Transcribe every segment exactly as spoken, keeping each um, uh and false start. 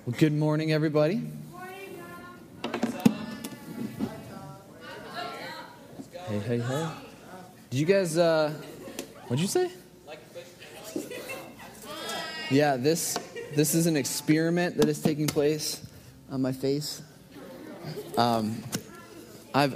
Well, good morning, everybody. Hey, hey, hey. Did you guys, uh, what'd you say? Yeah, this this is an experiment that is taking place on my face. Um, I've,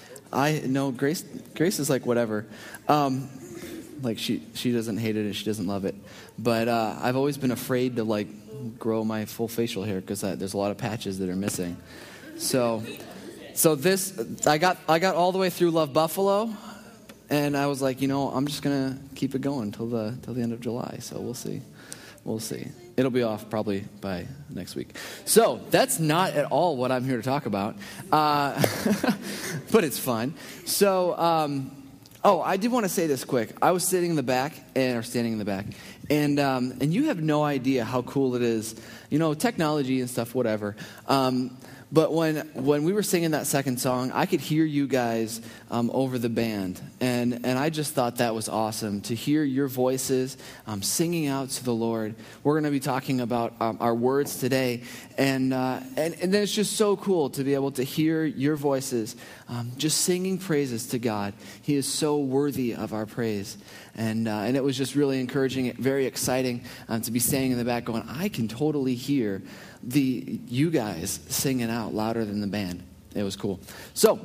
I know Grace. Grace is like whatever. Um, like she she doesn't hate it and she doesn't love it. But uh, I've always been afraid to like grow my full facial hair because there's a lot of patches that are missing. So, so this I got I got all the way through Love Buffalo, and I was like, you know, I'm just gonna keep it going till the till the end of July. So we'll see. We'll see. It'll be off probably by next week. So that's not at all what I'm here to talk about, uh, but it's fun. So, um, oh, I did want to say this quick. I was sitting in the back, and or standing in the back, and um, and you have no idea how cool it is. You know, technology and stuff, whatever. Um, But when when we were singing that second song, I could hear you guys um, over the band. And, and I just thought that was awesome to hear your voices um, singing out to the Lord. We're going to be talking about um, our words today. And, uh, and, and then it's just so cool to be able to hear your voices um, just singing praises to God. He is so worthy of our praise. And uh, and it was just really encouraging, very exciting um, to be standing in the back going, I can totally hear the you guys singing out louder than the band. It was cool. So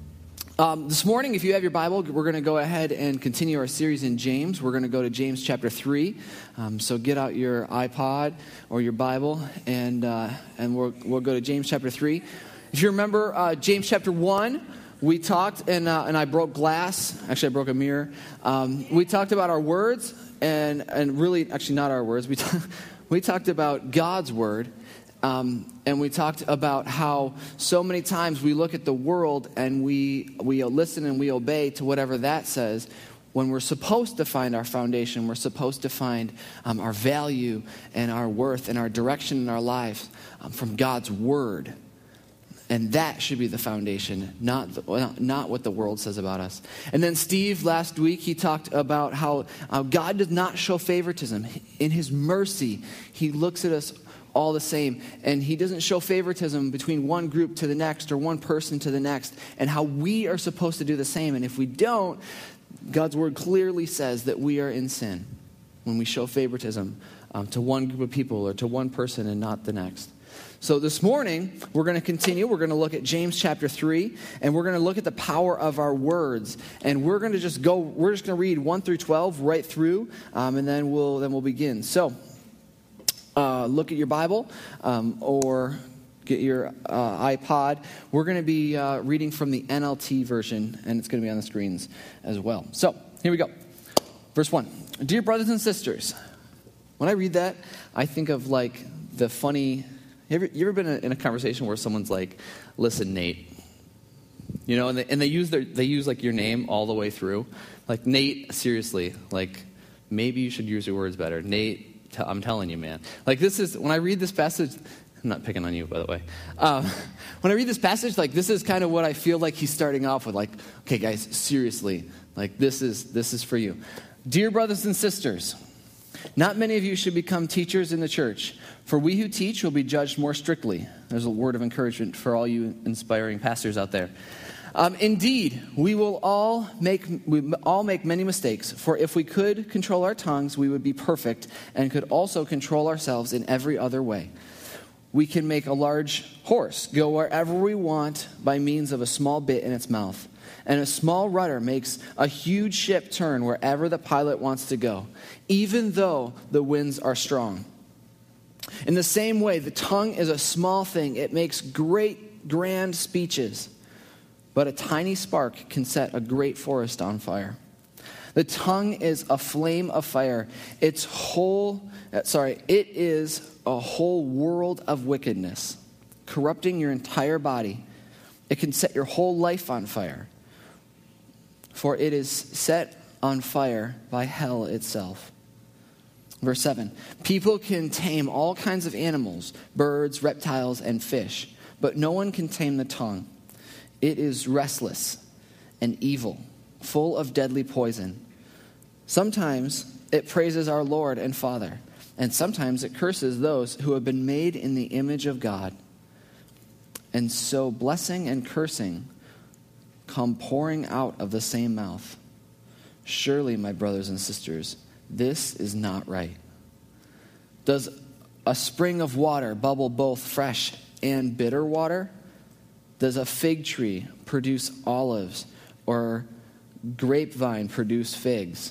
um, this morning, if you have your Bible, we're going to go ahead and continue our series in James. We're going to go to James chapter three. Um, so get out your iPod or your Bible, and uh, and we'll we'll go to James chapter three. If you remember uh, James chapter one. We talked, and uh, and I broke glass. Actually, I broke a mirror. Um, we talked about our words, and and really, actually, not our words. We t- we talked about God's word, um, and we talked about how so many times we look at the world and we we listen and we obey to whatever that says. When we're supposed to find our foundation, we're supposed to find um, our value and our worth and our direction in our lives um, from God's word. And that should be the foundation, not the, not what the world says about us. And then Steve, last week, he talked about how uh, God does not show favoritism. In his mercy, he looks at us all the same. And he doesn't show favoritism between one group to the next or one person to the next. And how we are supposed to do the same. And if we don't, God's word clearly says that we are in sin when we show favoritism um, to one group of people or to one person and not the next. So this morning, we're going to continue. We're going to look at James chapter three, and we're going to look at the power of our words. And we're going to just go, we're just going to read one through twelve right through, um, and then we'll then we'll begin. So uh, look at your Bible um, or get your uh, iPod. We're going to be uh, reading from the N L T version, and it's going to be on the screens as well. So here we go. Verse one. Dear brothers and sisters, when I read that, I think of like the funny... You ever, you ever been in a conversation where someone's like, listen, Nate, you know, and they, and they use their they use like your name all the way through. Like, Nate, seriously, like, maybe you should use your words better. Nate, t- I'm telling you, man. Like, this is, when I read this passage, I'm not picking on you, by the way. Um, when I read this passage, like, this is kind of what I feel like he's starting off with. Like, okay, guys, seriously, like, this is this is for you. Dear brothers and sisters, not many of you should become teachers in the church, for we who teach will be judged more strictly. There's a word of encouragement for all you inspiring pastors out there. Um, indeed, we will all make we all make many mistakes, for if we could control our tongues, we would be perfect and could also control ourselves in every other way. We can make a large horse go wherever we want by means of a small bit in its mouth. And a small rudder makes a huge ship turn wherever the pilot wants to go, even though the winds are strong. In the same way, the tongue is a small thing. It makes great, grand speeches. But a tiny spark can set a great forest on fire. The tongue is a flame of fire. Its whole, sorry, it is a whole world of wickedness, corrupting your entire body. It can set your whole life on fire. For it is set on fire by hell itself. Verse seven, people can tame all kinds of animals, birds, reptiles, and fish, but no one can tame the tongue. It is restless and evil, full of deadly poison. Sometimes it praises our Lord and Father, And sometimes it curses those who have been made in the image of God. And so blessing and cursing come pouring out of the same mouth. Surely, my brothers and sisters, this is not right. Does a spring of water bubble both fresh and bitter water? Does a fig tree produce olives, or grapevine produce figs?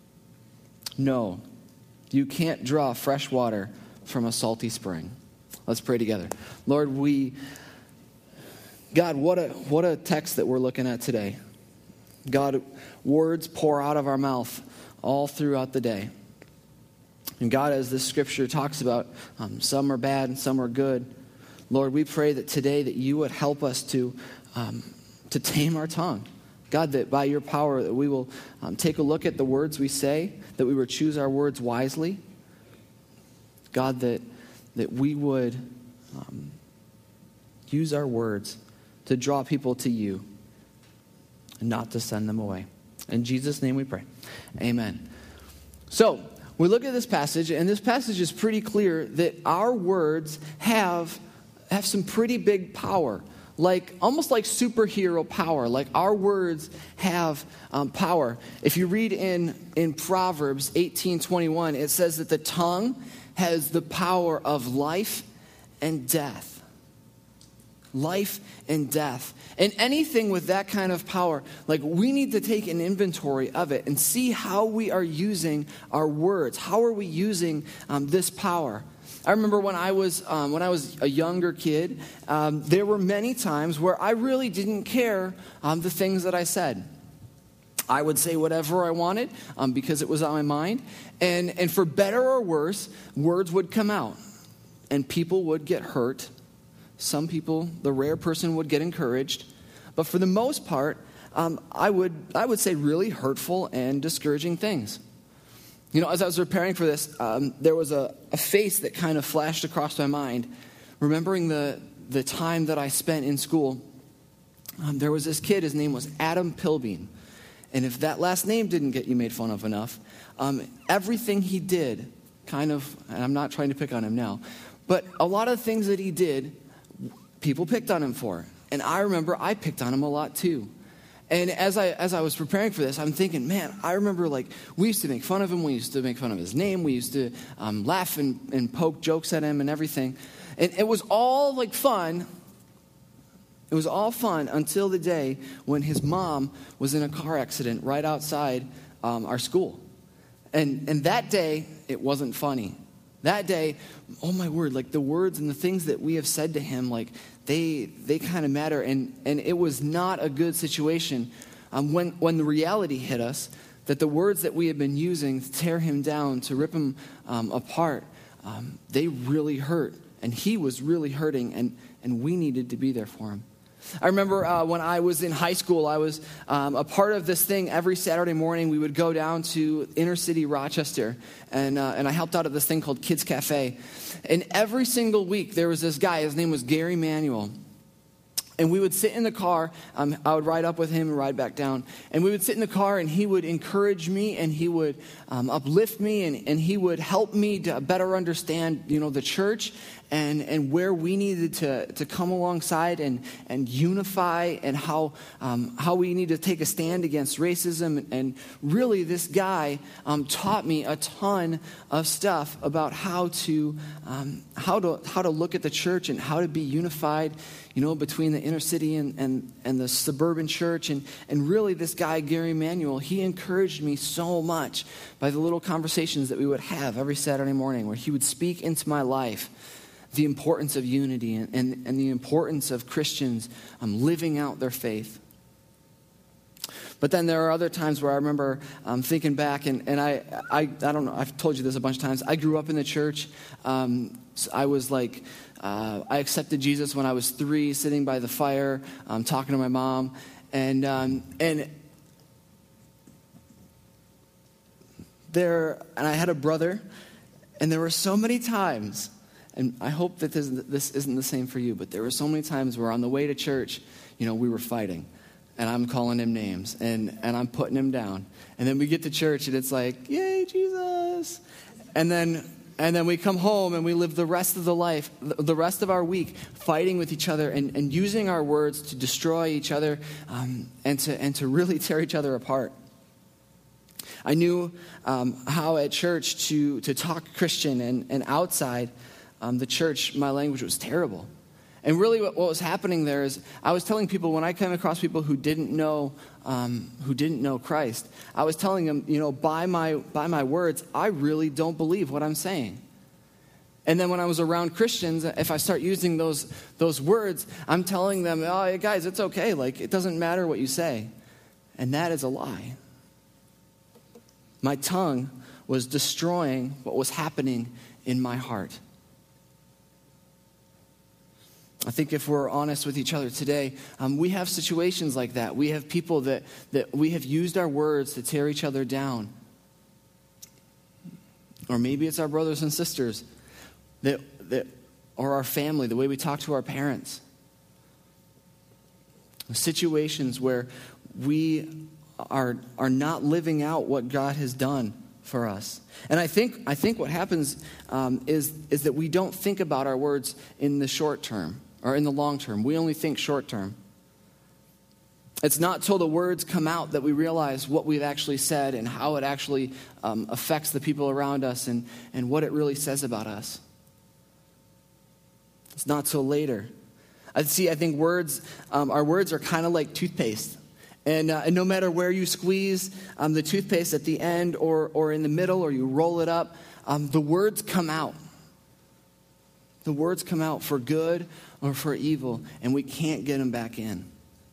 No, you can't draw fresh water from a salty spring. Let's pray together. Lord, we, God, what a what a text that we're looking at today. God, words pour out of our mouth all throughout the day. And God, as this scripture talks about, um, some are bad and some are good. Lord, we pray that today that you would help us to um, to tame our tongue. God, that by your power that we will um, take a look at the words we say, that we would choose our words wisely. God, that that we would um, use our words to draw people to you and not to send them away. In Jesus' name we pray. Amen. So, we look at this passage, and this passage is pretty clear that our words have, have some pretty big power. Like, almost like superhero power. Like, our words have um, power. If you read in, in Proverbs eighteen twenty-one, it says that the tongue has the power of life and death. Life and death. And anything with that kind of power, like, we need to take an inventory of it and see how we are using our words. How are we using um, this power? I remember when I was um, when I was a younger kid, um, there were many times where I really didn't care um, the things that I said. I would say whatever I wanted um, because it was on my mind. And, and for better or worse, words would come out. And people would get hurt. Some people, the rare person, would get encouraged. But for the most part, um, I would I would say really hurtful and discouraging things. You know, as I was preparing for this, um, there was a, a face that kind of flashed across my mind. Remembering the, the time that I spent in school, um, there was this kid, his name was Adam Pilbeam. And if that last name didn't get you made fun of enough, um, everything he did kind of, and I'm not trying to pick on him now, but a lot of things that he did, people picked on him for. And I remember I picked on him a lot too. And as I as I was preparing for this, I'm thinking, man, I remember, like, we used to make fun of him. We used to make fun of his name. We used to um, laugh and, and poke jokes at him and everything. And it was all, like, fun. It was all fun until the day when his mom was in a car accident right outside um, our school. And and that day, it wasn't funny. That day, oh my word, like, the words and the things that we have said to him, like, they they kind of matter. And, and it was not a good situation um, when, when the reality hit us that the words that we had been using to tear him down, to rip him um, apart, um, they really hurt. And he was really hurting, and, and we needed to be there for him. I remember uh, when I was in high school, I was um, a part of this thing. Every Saturday morning, we would go down to inner city Rochester, and uh, and I helped out at this thing called Kids Cafe. And every single week, there was this guy. His name was Gary Manuel. And we would sit in the car. Um, I would ride up with him and ride back down. And we would sit in the car, and he would encourage me, and he would um, uplift me, and, and he would help me to better understand, you know, the church and, and where we needed to, to come alongside and, and unify, and how um, how we need to take a stand against racism. And really, this guy um, taught me a ton of stuff about how to um, how to how to look at the church and how to be unified, you know, between the inner city and, and, and the suburban church. And, and really, this guy, Gary Manuel, he encouraged me so much by the little conversations that we would have every Saturday morning, where he would speak into my life the importance of unity and, and, and the importance of Christians um, living out their faith. But then there are other times where I remember um, thinking back, and, and I, I I don't know, I've told you this a bunch of times. I grew up in the church. Um, I was like, uh, I accepted Jesus when I was three, sitting by the fire, um, talking to my mom. And um, and there, and I had a brother, and there were so many times, and I hope that this, this isn't the same for you, but there were so many times where on the way to church, you know, we were fighting. And I'm calling him names, and, and I'm putting him down. And then we get to church, and it's like, yay, Jesus. And then And then we come home and we live the rest of the life, the rest of our week, fighting with each other and, and using our words to destroy each other um, and to and to really tear each other apart. I knew um, how at church to, to talk Christian, and, and outside um, the church, my language was terrible. And really what, what was happening there is I was telling people, when I came across people who didn't know um, who didn't know Christ, I was telling them, you know, by my by my words, I really don't believe what I'm saying. And then when I was around Christians, if I start using those those words, I'm telling them, oh, guys, it's okay. Like, it doesn't matter what you say. And that is a lie. My tongue was destroying what was happening in my heart. I think if we're honest with each other today, um, we have situations like that. We have people that, that we have used our words to tear each other down. Or maybe it's our brothers and sisters, that, that, or our family, the way we talk to our parents. Situations where we are, are not living out what God has done for us. And I think I think what happens um, is, is that we don't think about our words in the short term or in the long term. We only think short term. It's not till the words come out that we realize what we've actually said and how it actually um, affects the people around us and, and what it really says about us. It's not till later. I see, I think words, um, our words are kind of like toothpaste. And, uh, and no matter where you squeeze um, the toothpaste at the end or, or in the middle, or you roll it up, um, the words come out. The words come out for good or for evil, and we can't get them back in.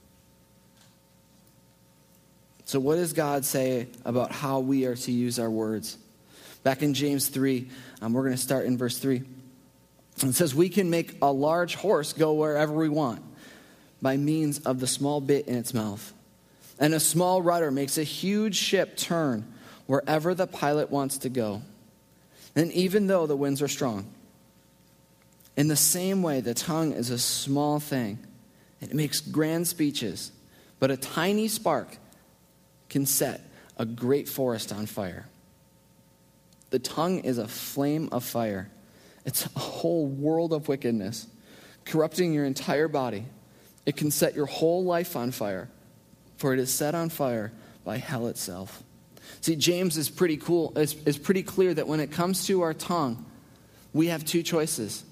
So what does God say about how we are to use our words? Back in James three, um, we're going to start in verse three. It says, we can make a large horse go wherever we want by means of the small bit in its mouth. And a small rudder makes a huge ship turn wherever the pilot wants to go. And even though the winds are strong, in the same way, the tongue is a small thing. It makes grand speeches, but a tiny spark can set a great forest on fire. The tongue is a flame of fire. It's a whole world of wickedness, corrupting your entire body. It can set your whole life on fire, for it is set on fire by hell itself. See, James is pretty cool. Is, is pretty clear that when it comes to our tongue, we have two choices.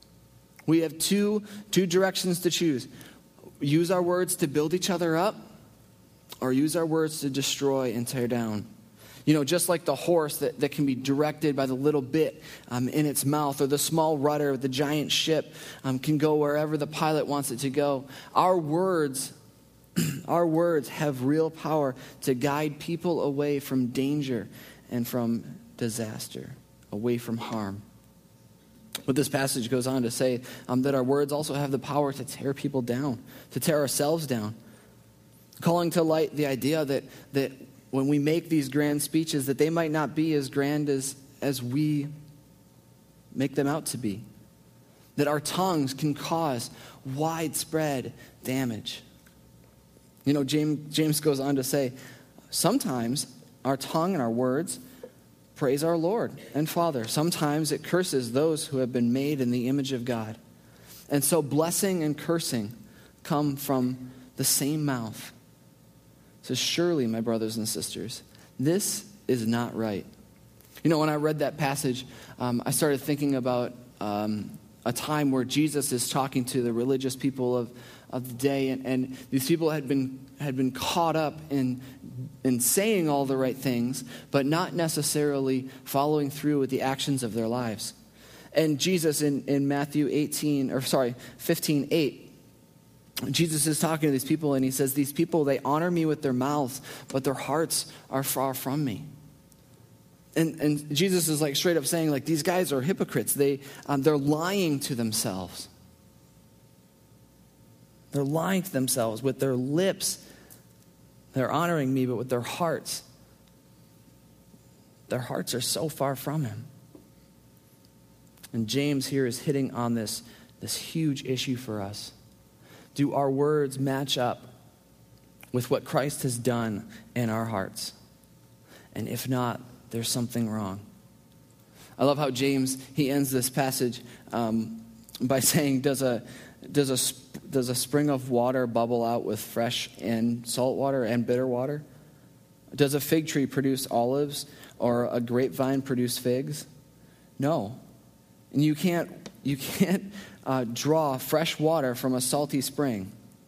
We have two, two directions to choose. Use our words to build each other up, or use our words to destroy and tear down. You know, just like the horse that, that can be directed by the little bit um, in its mouth, or the small rudder of the giant ship um, can go wherever the pilot wants it to go. Our words, our words have real power to guide people away from danger and from disaster, away from harm. But this passage goes on to say um, that our words also have the power to tear people down, to tear ourselves down. Calling to light the idea that that when we make these grand speeches, that they might not be as grand as, as we make them out to be. That our tongues can cause widespread damage. You know, James, James goes on to say, sometimes our tongue and our words praise our Lord and Father. Sometimes it curses those who have been made in the image of God. And so blessing and cursing come from the same mouth. So surely, my brothers and sisters, this is not right. You know, when I read that passage, um, I started thinking about um, a time where Jesus is talking to the religious people of, of the day, and, and these people had been had been caught up in in saying all the right things, but not necessarily following through with the actions of their lives. And Jesus in, in Matthew eighteen, or sorry, fifteen eight, Jesus is talking to these people, and he says, these people, they honor me with their mouths, but their hearts are far from me. And, and Jesus is like straight up saying, like, these guys are hypocrites. They, um, they're lying to themselves. They're lying to themselves with their lips. They're honoring me, but with their hearts, their hearts are so far from him. And James here is hitting on this, this huge issue for us. Do our words match up with what Christ has done in our hearts? And if not, there's something wrong. I love how James, he ends this passage um, by saying, does a, does, a, sp- does a spring of water bubble out with fresh and salt water and bitter water? Does a fig tree produce olives or a grapevine produce figs? No. And you can't, you can't uh, draw fresh water from a salty spring.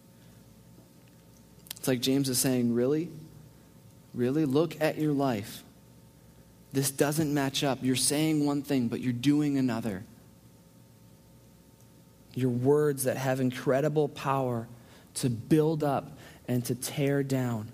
It's like James is saying, really? Really? Look at your life. This doesn't match up. You're saying one thing, but you're doing another. Your words that have incredible power to build up and to tear down.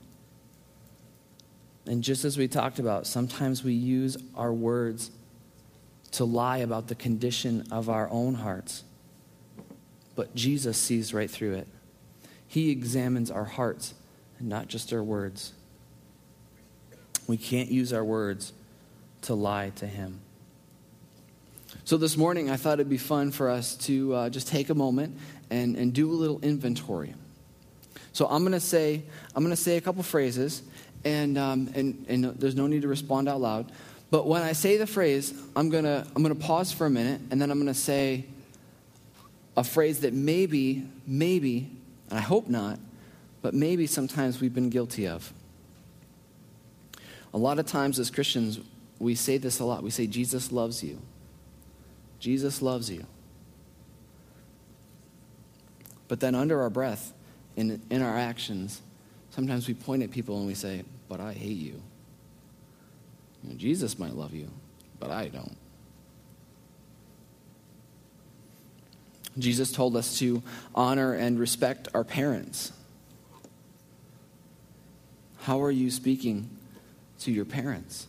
And just as we talked about, sometimes we use our words to lie about the condition of our own hearts. But Jesus sees right through it. He examines our hearts and not just our words. We can't use our words to lie to him. So this morning, I thought it'd be fun for us to uh, just take a moment and, and do a little inventory. So I'm going to say I'm going to say a couple phrases, and um, and and there's no need to respond out loud. But when I say the phrase, I'm gonna I'm gonna pause for a minute, and then I'm gonna say a phrase that maybe maybe, and I hope not, but maybe sometimes we've been guilty of. A lot of times as Christians, we say this a lot. We say, Jesus loves you. Jesus loves you. But then under our breath, in, in our actions, sometimes we point at people and we say, but I hate you. You know, Jesus might love you, but I don't. Jesus told us to honor and respect our parents. How are you speaking to your parents?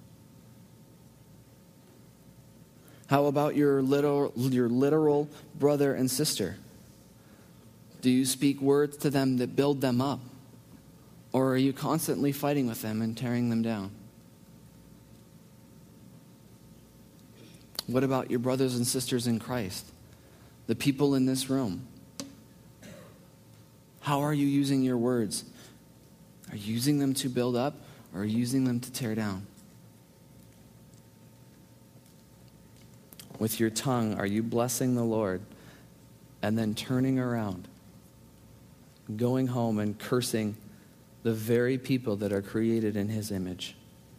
How about your literal, your literal brother and sister? Do you speak words to them that build them up? Or are you constantly fighting with them and tearing them down? What about your brothers and sisters in Christ? The people in this room? How are you using your words? Are you using them to build up, or are you using them to tear down? With your tongue, are you blessing the Lord and then turning around, going home and cursing the very people that are created in his image?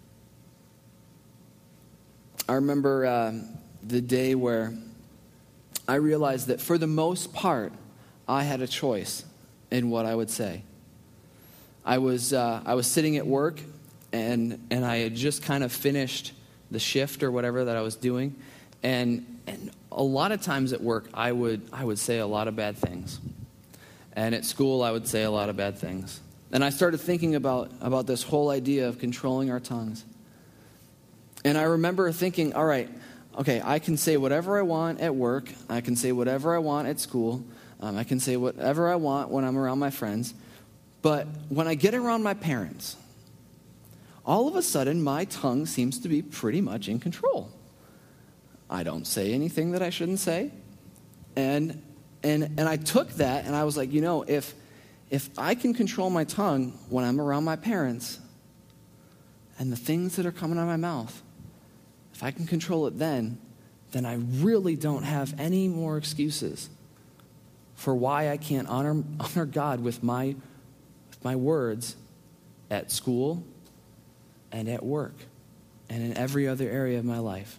I remember uh, the day where I realized that for the most part, I had a choice in what I would say. I was uh, I was sitting at work, and and I had just kind of finished the shift or whatever that I was doing, and and a lot of times at work, I would I would say a lot of bad things, and at school, I would say a lot of bad things. And I started thinking about about this whole idea of controlling our tongues. And I remember thinking, all right, okay, I can say whatever I want at work. I can say whatever I want at school. Um, I can say whatever I want when I'm around my friends. But when I get around my parents, all of a sudden my tongue seems to be pretty much in control. I don't say anything that I shouldn't say. And and and I took that and I was like, you know, if if I can control my tongue when I'm around my parents and the things that are coming out of my mouth, if I can control it then, then I really don't have any more excuses for why I can't honor honor God with my with my words at school and at work and in every other area of my life.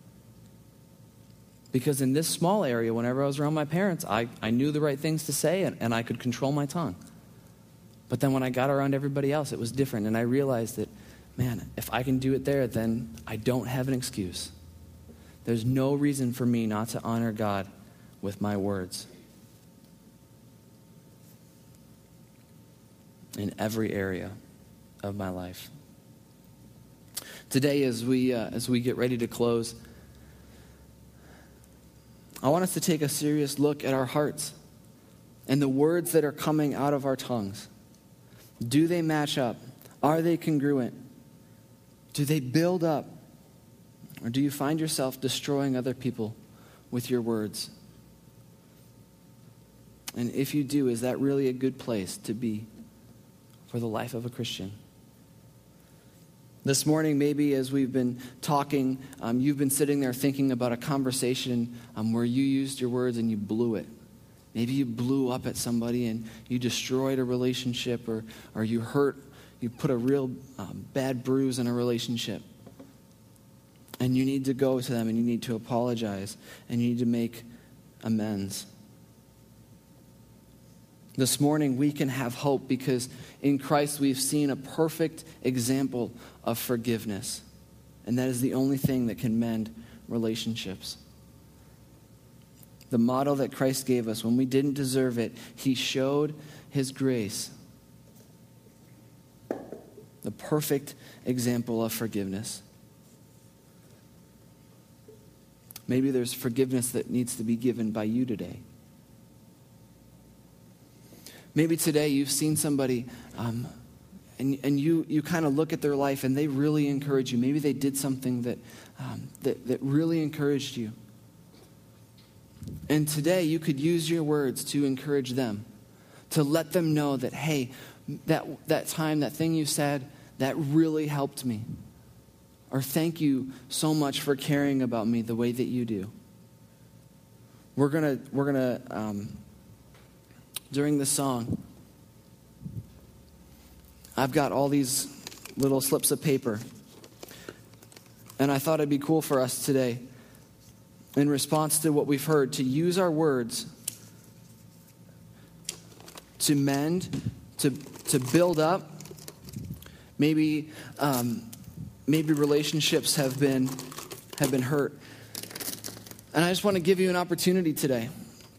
Because in this small area, whenever I was around my parents, I, I knew the right things to say and, and I could control my tongue. But then when I got around everybody else, it was different. And I realized that, man, if I can do it there, then I don't have an excuse. There's no reason for me not to honor God with my words. In every area of my life. Today, as we uh, as we get ready to close, I want us to take a serious look at our hearts and the words that are coming out of our tongues. Do they match up? Are they congruent? Do they build up? Or do you find yourself destroying other people with your words? And if you do, is that really a good place to be for the life of a Christian? This morning, maybe as we've been talking, um, you've been sitting there thinking about a conversation um, where you used your words and you blew it. Maybe you blew up at somebody and you destroyed a relationship, or, or you hurt, you put a real um, bad bruise in a relationship. And you need to go to them and you need to apologize and you need to make amends. This morning we can have hope because in Christ we've seen a perfect example of forgiveness. And that is the only thing that can mend relationships. The model that Christ gave us, when we didn't deserve it, he showed his grace. The perfect example of forgiveness. Maybe there's forgiveness that needs to be given by you today. Maybe today you've seen somebody um, and, and you, you kind of look at their life and they really encourage you. Maybe they did something that, um, that, that really encouraged you. And today you could use your words to encourage them, to let them know that, hey, that, that time, that thing you said, that really helped me. Or thank you so much for caring about me the way that you do. We're gonna, we're gonna, um, during the song, I've got all these little slips of paper. And I thought it'd be cool for us today, in response to what we've heard, to use our words to mend, to, to build up. Maybe, um, maybe relationships have been, have been hurt. And I just want to give you an opportunity today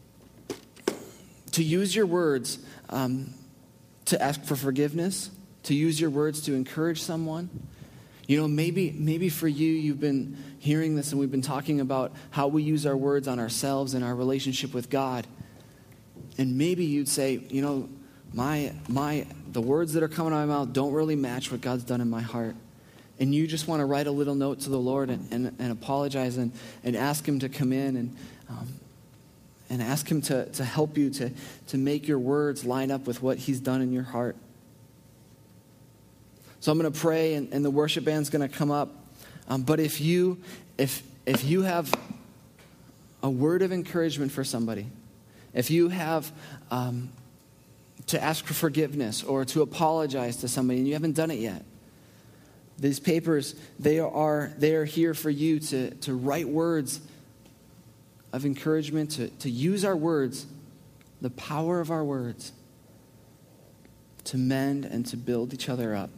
to use your words um, to ask for forgiveness, to use your words to encourage someone. You know, maybe maybe for you, you've been hearing this and we've been talking about how we use our words on ourselves and our relationship with God. And maybe you'd say, you know, my my the words that are coming out of my mouth don't really match what God's done in my heart. And you just want to write a little note to the Lord and, and, and apologize and, and ask him to come in and um, and ask him to, to help you to, to make your words line up with what he's done in your heart. So I'm going to pray, and, and the worship band's going to come up. Um, but if you, if if you have a word of encouragement for somebody, if you have um, to ask for forgiveness or to apologize to somebody and you haven't done it yet, these papers, they are they are here for you to, to write words of encouragement, to, to use our words, the power of our words, to mend and to build each other up.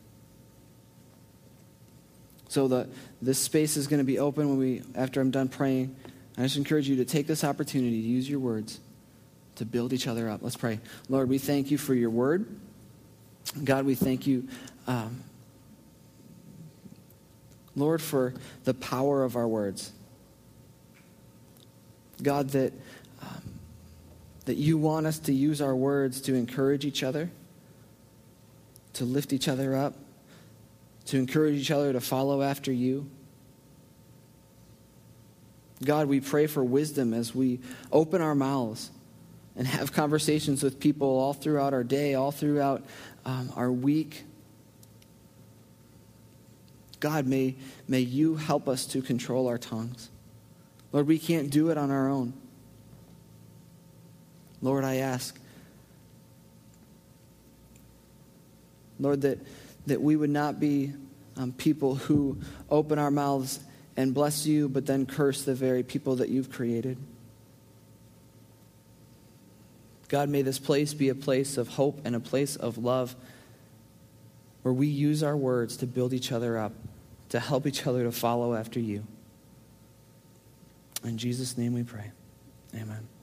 So the this space is going to be open when we after I'm done praying. I just encourage you to take this opportunity to use your words to build each other up. Let's pray. Lord, we thank you for your word. God, we thank you, um, Lord, for the power of our words. God, that um, that you want us to use our words to encourage each other, to lift each other up, to encourage each other to follow after you. God, we pray for wisdom as we open our mouths and have conversations with people all throughout our day, all throughout um, our week. God, may, may you help us to control our tongues. Lord, we can't do it on our own. Lord, I ask, Lord, that, that we would not be um, people who open our mouths and bless you, but then curse the very people that you've created. God, may this place be a place of hope and a place of love where we use our words to build each other up, to help each other to follow after you. In Jesus' name we pray. Amen.